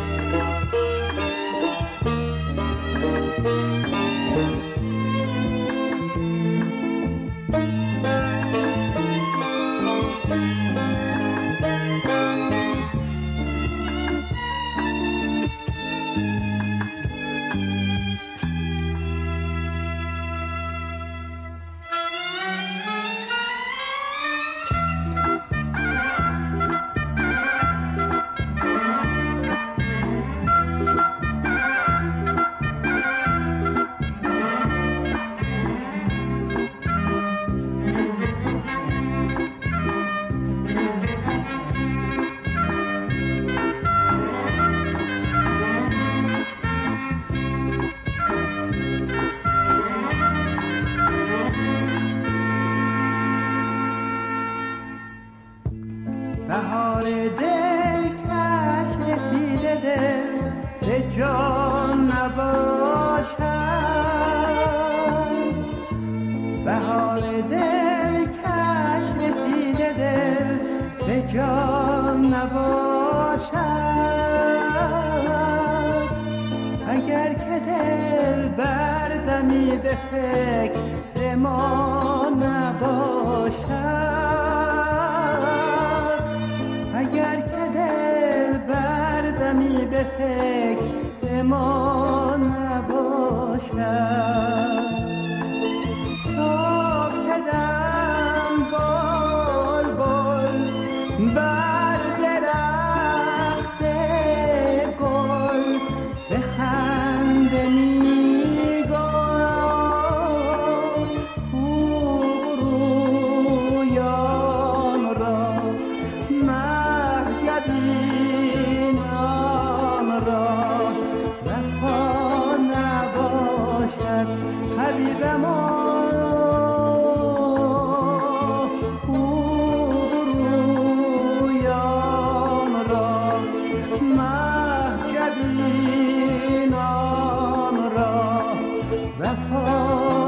بهار دل کش رسیده دل به جان نباشد، بهار دل کش رسیده دل به جان نباشد، اگر که دل بردمی به فکر ما نباشد، اگر که دل بردمی به فکر ما نباشد، صبحدم بال بال بر درخت گل به خنده میگفت خوب رویان را مهجبینان را وفا نباشد حبیب ما، خوب رویان را مهجبینان را وفا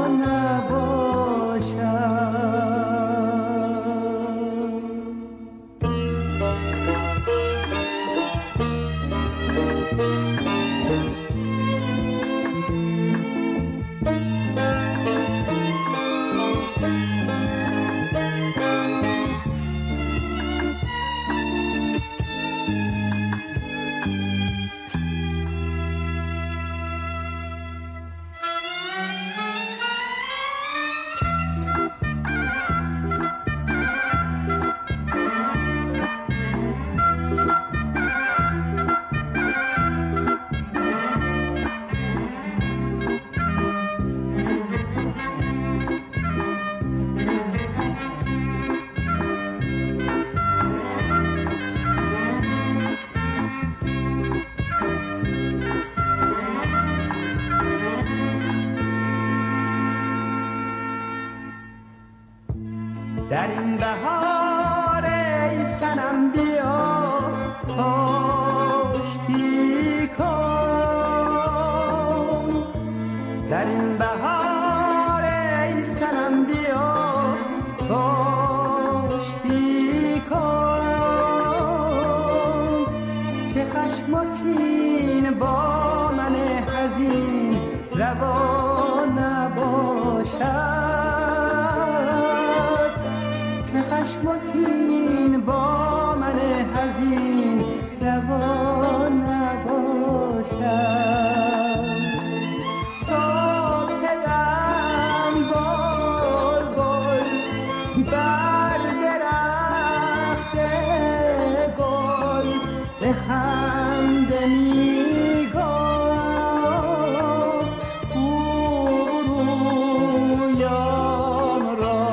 در این بهار ای صنم بیا کاشتی کن، در این بهار ای صنم بیا کاشتی کن، که خشم و کین با من حزین روا نباشد، خشم و کین با من حزین روا نباشد، صبحدم بال بال بر درخت گل به خنده میگفت خوب رویان را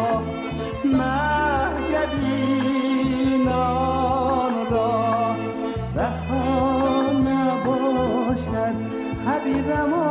مهجبینان را وفا نباشد حبیب ما.